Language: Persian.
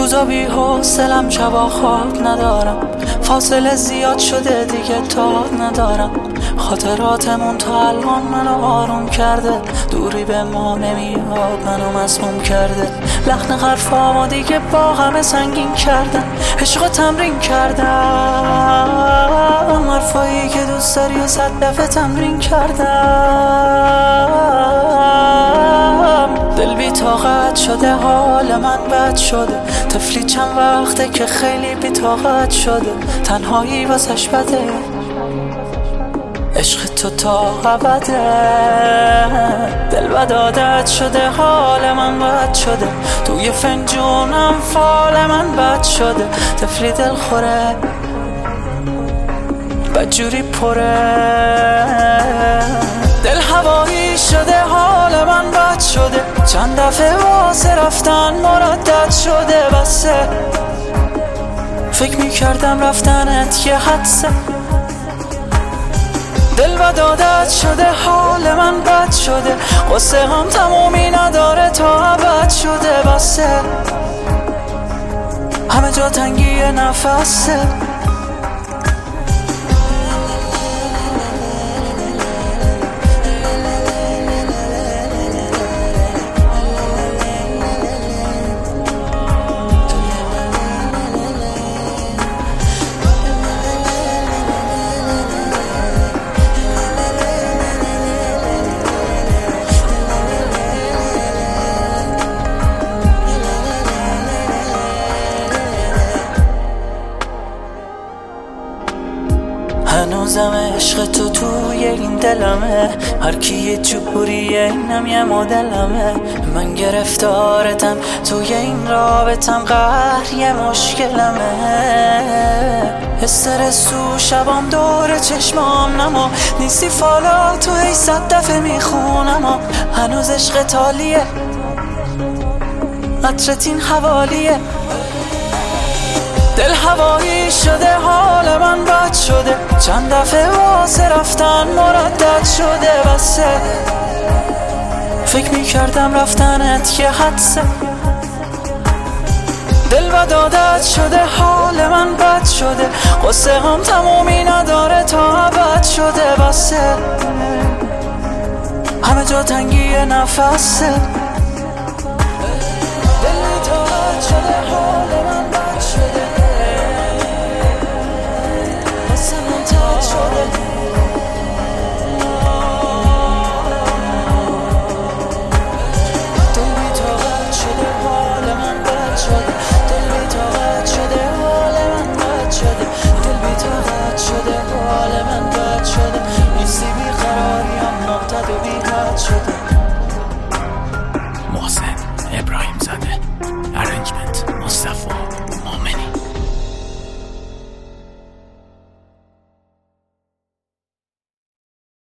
روزا بی حوصلم، شبا خواب ندارم، فاصله زیاد شده دیگه تاب ندارم. خاطراتمون تا الان منو آروم کرده، دوری به ما نمیاد منو مسموم کرده. لحن حرفامو دیگه با همه سنگین کردم، عشق تمرین کردم، حرفایی که دوست داری و 100 دفعه تمرین کردم. دل بی طاقت شده، حال من بد شده، طفلی چند وقته که خیلی بی طاقت شده. تنهایی واسش بده، عشق تو تا ابده. دل بد عادت شده، حال من بد شده، توی فنجونم فال من بد شده. طفلی دل خوره، بدجوری پره، دل هوایی شده، حال من بد شده. چند دفعه واسه رفتن مردد شده، بسه فکر میکردم رفتنت یه حدسه. دل بد عادت شده، حال من بد شده، قصه هم تمومی نداره تا ابد شده. بسه همه جا تنگی نفسه. هنوزم عشق تو توی این دلمه، هر کی یه جوریه اینم یه مدلمه. من گرفتارتم توی این رابطم، قهر یه مشکلمه. استرس تو شبام دور چشمام نما، نیستی فالا تو هی 100 دفعه میخونم. هنوز عشق تالیه، عطرت این حوالیه. دل هوایی شده، حال من بد شده، چند دفعه واسه رفتن مردد شده. بسه فکر میکردم رفتنت یه حدسه. دل بد عادت شده، حال من بد شده، قصه هم تمومی نداره تا ابد شده. بسه همه جا تنگی نفسه. دل بی طاقت شده، حال من بد شده، محسن ابراهیم زاده، ارنجمنت مصطفی.